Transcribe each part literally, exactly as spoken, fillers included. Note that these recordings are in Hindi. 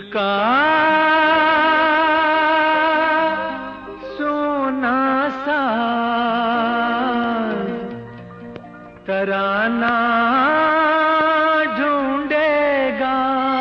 का सोना सा तराना ढूंढेगा,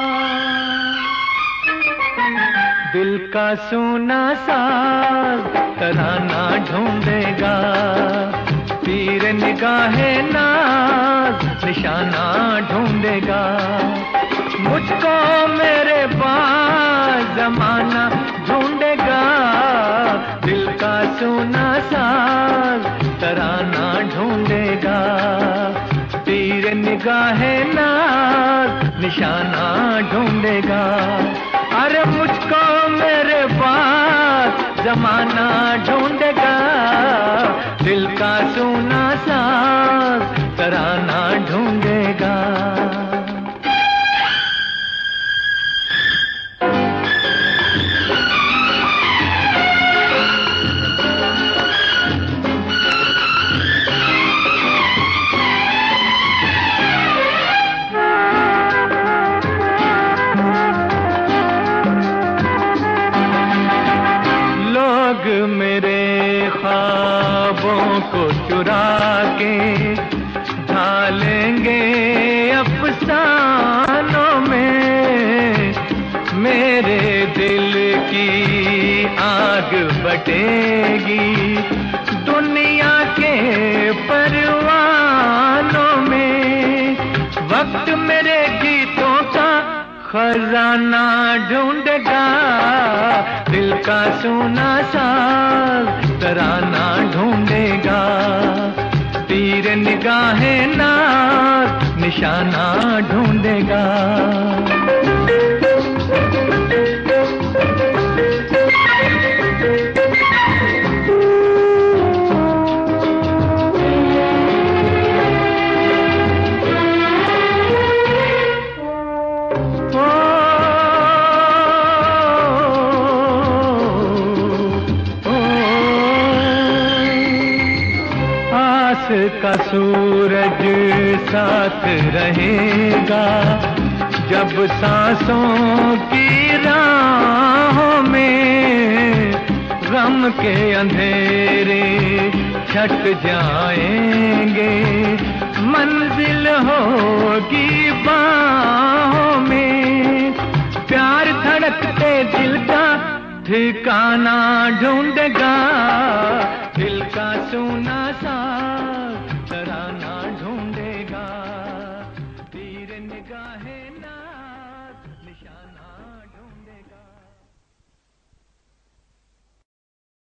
दिल का सोना सा तराना ढूंढेगा, तीर निगाहे नाज निशाना ढूंढेगा। मुझको मेरे पास जमाना ढूंढेगा, दिल का सोना साज तराना ढूंढेगा, तीर निगाहे नाज निशाना ढूंढेगा। अरे मुझको मेरे पास जमाना ढूंढेगा, दिल का सोना साज तराना ढूंढेगा। लोग मेरे ख्वाबों को चुरा के ढालेंगे अफसानों में, मेरे दिल की आग बटेगी दुनिया के परवानों में। वक्त मेरे गीतों का खजाना ढूंढेगा, दिल का सोना साज तराना ढूंढेगा, तीर निगाहे नाज निशाना ढूंढेगा। का सूरज साथ रहेगा, जब सांसों की राहों में गम के अंधेरे छट जाएंगे, मंजिल होगी बाहों में। प्यार धड़कते दिल का ठिकाना ढूंढेगा,